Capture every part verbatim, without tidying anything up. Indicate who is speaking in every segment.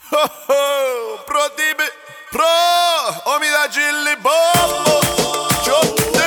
Speaker 1: Pro dibe, pro Omida Gilli Bombo Chotte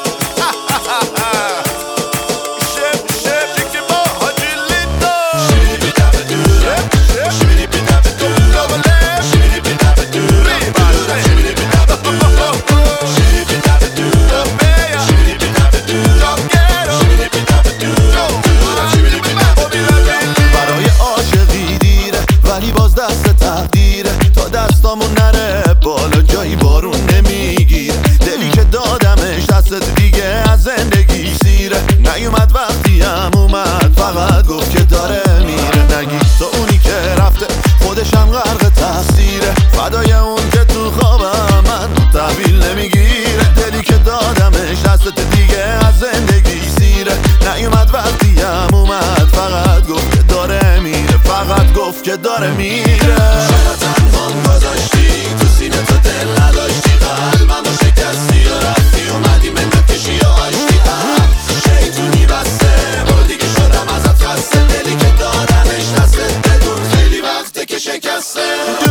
Speaker 1: Shep, shep, jiki bo Hajillito Shibidi dabe do Shep, shibidi bidabe do Double F Shibidi bidabe do Riba Shibidi bidabe do Shibidi bidabe do Shibidi bidabe do Joggero Shibidi bidabe do Shibidi bidabe do
Speaker 2: برای عاشقی دیره ولی باز دست تقدیره تا دستامون نره بالا جایی بارون نمیگیره دلی که دادمش دست دیگه از زندگی سیره نیومد وقتی هم اومد فقط گفت که داره میره نگی تو اونی که رفته خودشم غرق تقصیره فدای اون که تو خوابم من تحویل نمیگیره دلی که دادمش دست دیگه از زندگی سیره نیومد وقتی هم اومد فقط گفت که داره میره فقط گفت که داره میره
Speaker 3: چرا تنهام گذاشتی تو سینه تو دل نداشتی قلبم رو شکستی و رفتی اومدی منت کشی و آشتی شیطونی بسته برو دیگه شدم ازت خسته دلی که دادمش دستت بدون خیلی وقته که شکسته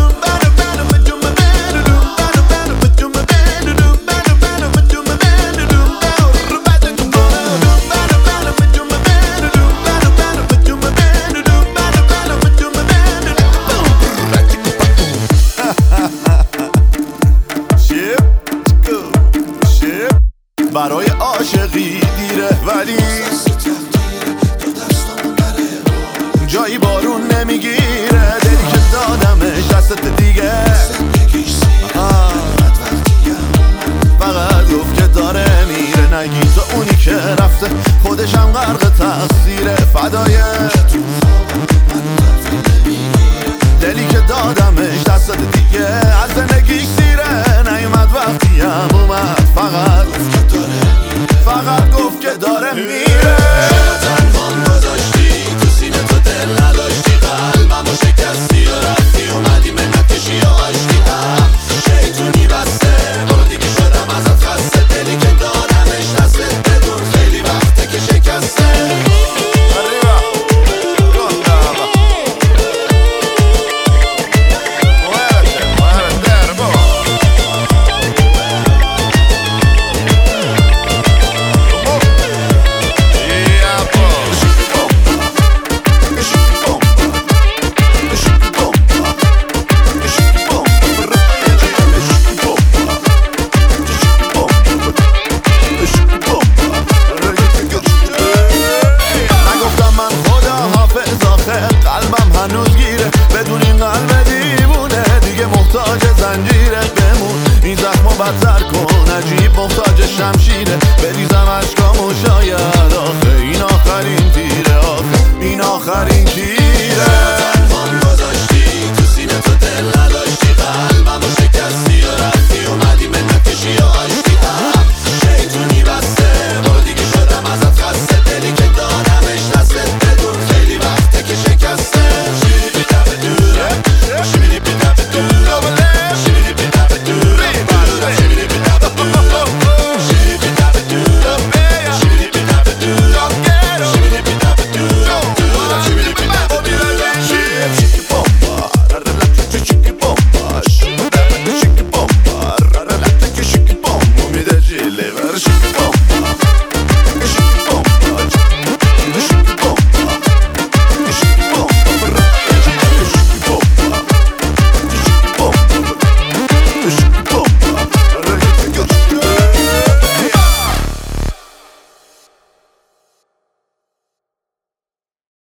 Speaker 2: برای عاشقی دیره ولی جایی بارون نمیگیره دلی که دادمش دستت دیگه فقط گفت که داره میره نگی تو اونی که رفته خودشم غرق تقصیره فدای دلی که دادمش دستت دیگه از زندگیش سیره نیومد وقتی هم اومد فقط گفت که داره فقط گفت که داره میره
Speaker 3: چرا تنهام گذاشتی تو سینه تو دل نداشتی قلبم رو شکستی و رفتی اومدی منت کشی و آشتی شیطونی بسته برو دیگه شدم ازت خسته دلی که دادمش دستت بدون خیلی وقته که شکسته
Speaker 2: قلبم هنوز گیره بدون این قلب دیوونه دیگه محتاج زنجیره بمون این زخمو بدتر کن عجیب محتاج شمشیره بریزم عشقامو شاید آخه این آخرین تیره آخه این آخرین تیره